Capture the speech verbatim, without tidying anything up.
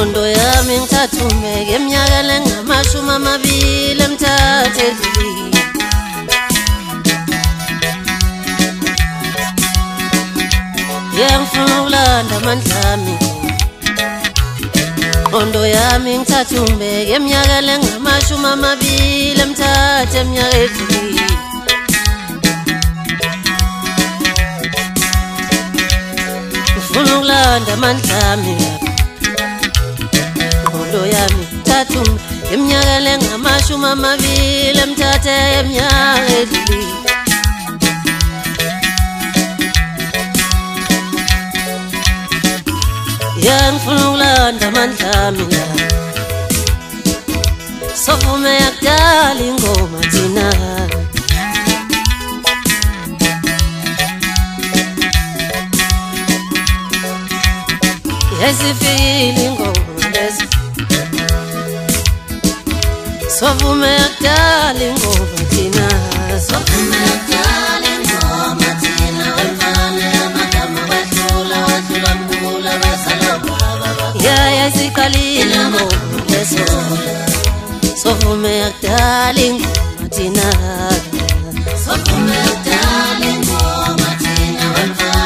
Ngondo yami ngithathume ngeminyaka lengamashumi amabili emthathe edlulile. Ngiyangifuna ukulanda amandla ami. Ngondo yami ngithathume ngeminyaka lengamashumi amabili emthathe eminyaka edlulile. Ngifuna ukulanda amandla ami. Ngondo yami ngithathume ngeminyaka lengamashumi amabili emthathe eminyaka edlulile. Ngiyangifuna ukulanda amandla ami la. Sovume yakudala ingoma thina. Yesifikile ingoma lezi. Sovume yakudala ingoma thina. Sovume yakudala ingoma thina. Wemfana yamagama wadlula wadlula mkhula basala baba. Yaya siqalile ingoma leso. Sovume yakudala ingoma thina.